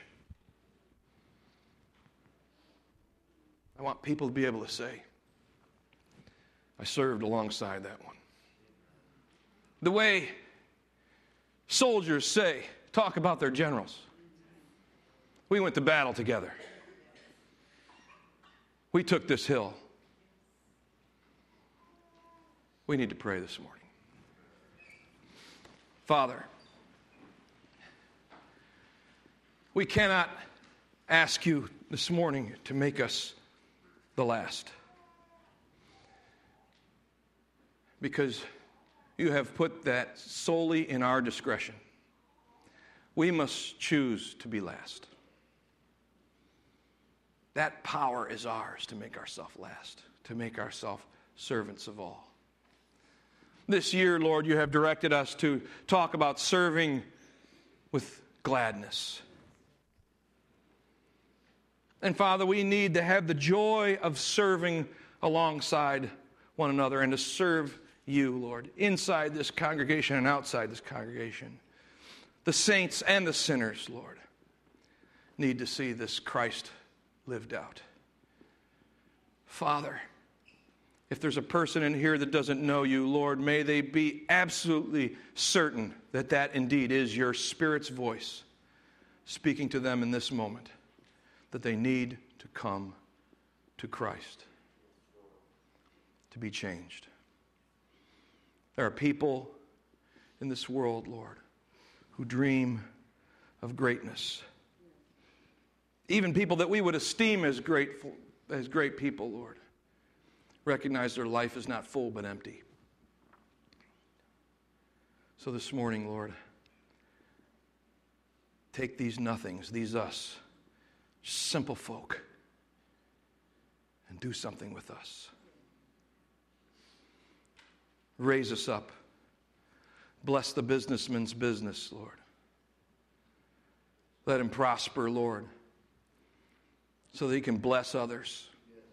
I want people to be able to say, I served alongside that one. The way soldiers talk about their generals. We went to battle together. We took this hill. We need to pray this morning. Father, we cannot ask you this morning to make us the last. Because you have put that solely in our discretion. We must choose to be last. That power is ours to make ourselves last, to make ourselves servants of all. This year, Lord, you have directed us to talk about serving with gladness. And Father, we need to have the joy of serving alongside one another and to serve you, Lord, inside this congregation and outside this congregation. The saints and the sinners, Lord, need to see this Christ lived out. Father, if there's a person in here that doesn't know you, Lord, may they be absolutely certain that that indeed is your Spirit's voice speaking to them in this moment, that they need to come to Christ to be changed. There are people in this world, Lord, who dream of greatness. Even people that we would esteem as great people, Lord, recognize their life is not full but empty. So this morning, Lord, take these nothings, these us, simple folk, and do something with us. Raise us up. Bless the businessman's business, Lord. Let him prosper, Lord, so that he can bless others.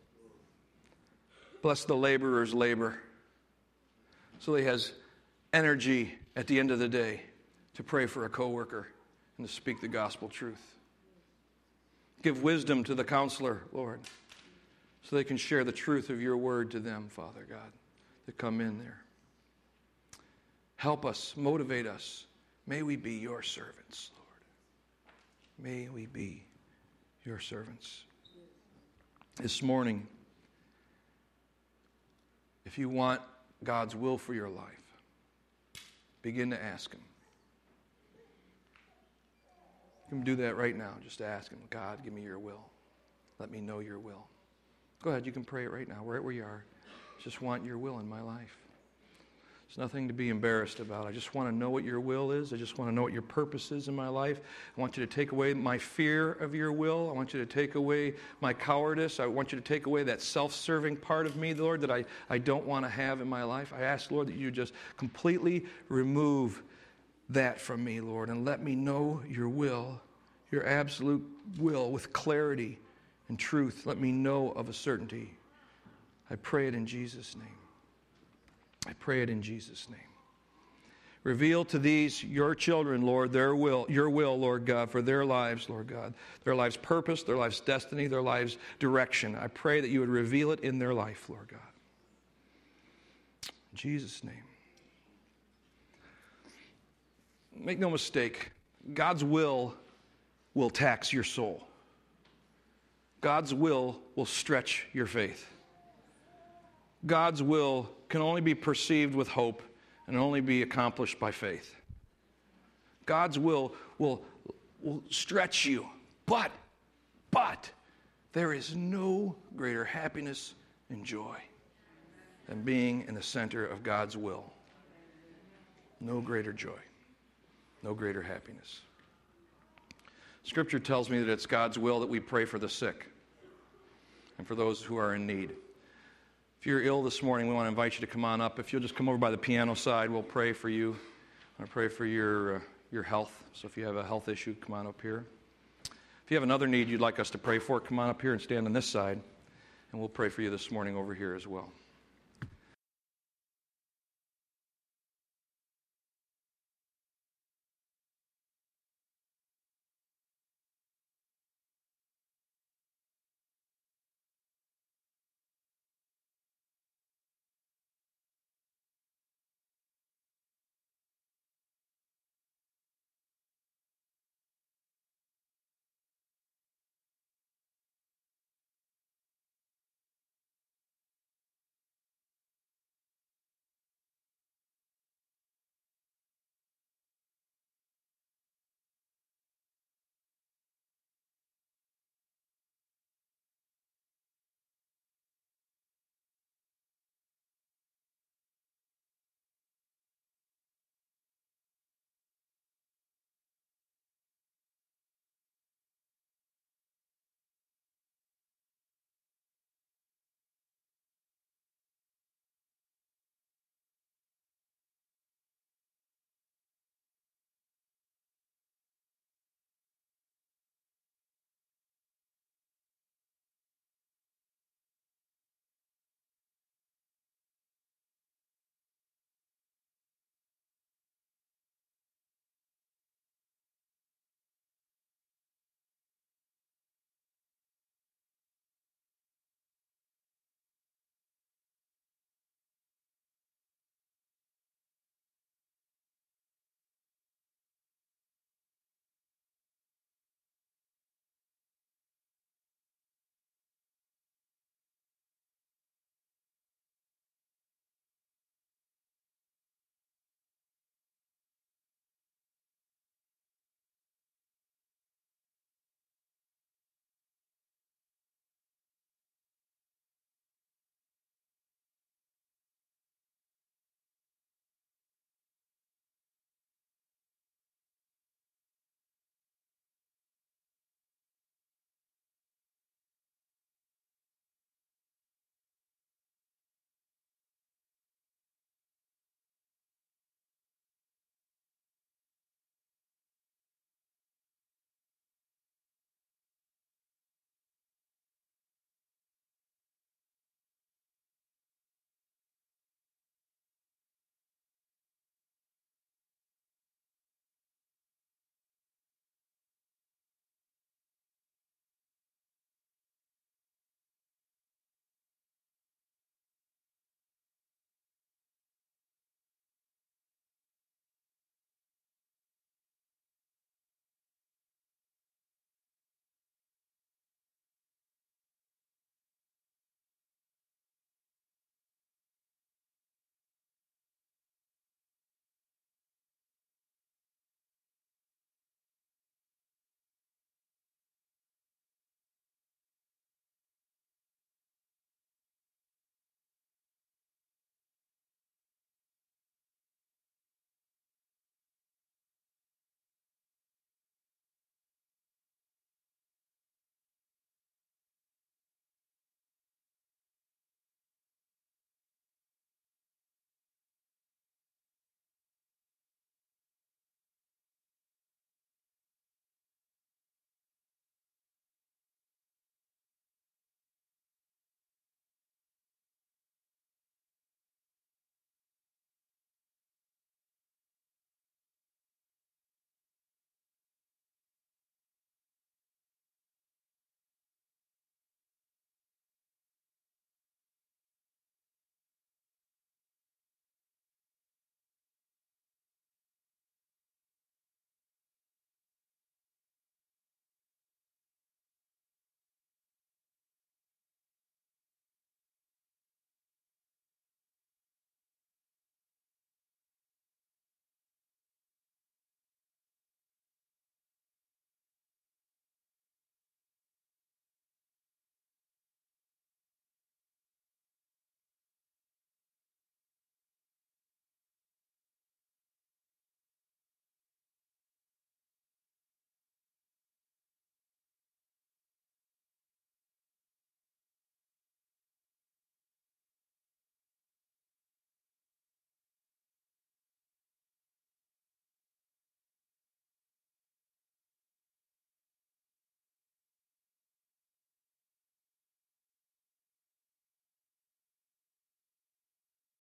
Bless the laborer's labor, so that he has energy at the end of the day to pray for a coworker and to speak the gospel truth. Give wisdom to the counselor, Lord, so they can share the truth of your word to them, Father God, that come in there. Help us, motivate us. May we be your servants, Lord. May we be your servants. This morning, if you want God's will for your life, begin to ask Him. You can do that right now. Just ask Him, God, give me your will. Let me know your will. Go ahead, you can pray it right now, right where you are. Just want your will in my life. There's nothing to be embarrassed about. I just want to know what your will is. I just want to know what your purpose is in my life. I want you to take away my fear of your will. I want you to take away my cowardice. I want you to take away that self-serving part of me, Lord, that I don't want to have in my life. I ask, Lord, that you just completely remove that from me, Lord, and let me know your will, your absolute will with clarity and truth. Let me know of a certainty I pray it in Jesus' name. I pray it in Jesus' name. Reveal to these, your children, Lord, your will, Lord God, for their lives, Lord God. Their lives' purpose, their lives' destiny, their lives' direction. I pray that you would reveal it in their life, Lord God. In Jesus' name. Make no mistake, God's will tax your soul. God's will stretch your faith. God's will can only be perceived with hope and only be accomplished by faith. God's will stretch you, but there is no greater happiness and joy than being in the center of God's will. No greater joy, no greater happiness. Scripture tells me that it's God's will that we pray for the sick and for those who are in need. If you're ill this morning, we want to invite you to come on up. If you'll just come over by the piano side, we'll pray for you. I want to pray for your health. So if you have a health issue, come on up here. If you have another need you'd like us to pray for, come on up here and stand on this side, and we'll pray for you this morning over here as well.